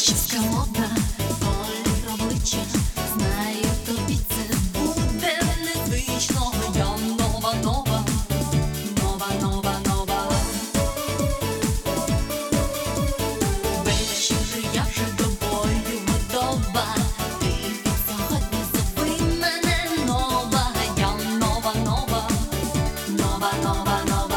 Щастя мода, колір обличчя, знаю, тобі це буде незвично. Я нова, нова, нова, нова, нова. Вечір, я вже до бою готова. Ти від сьогодні зови мене нова. Я нова, нова, нова, нова, нова.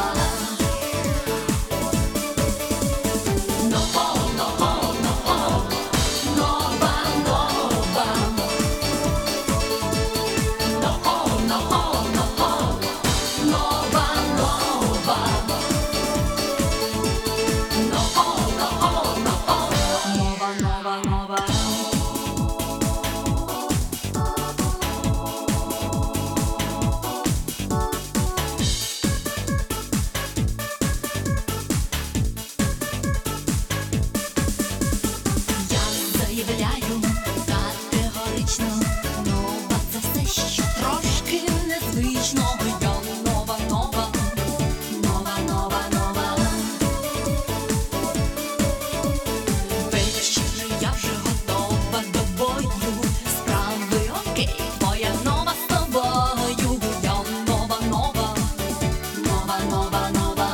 Заявляю категорично, нова це все, що трошки незвично. Я нова, нова, нова, нова, нова. Вечір, я вже готова до бою. Справи окей, твоя нова з тобою. Я нова, нова, нова, нова, нова.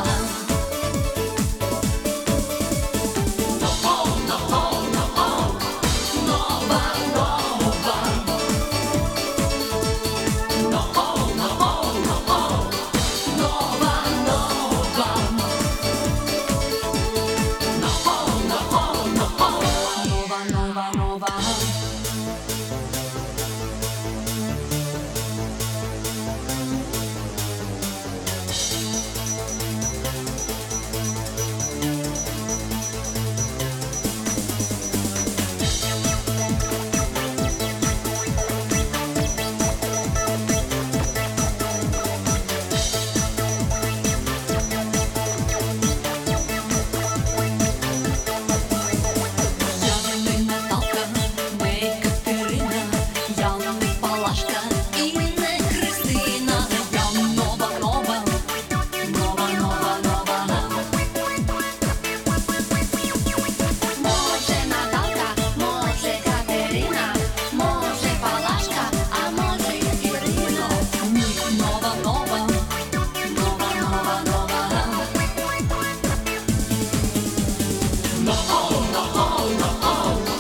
No, no, no, no, no.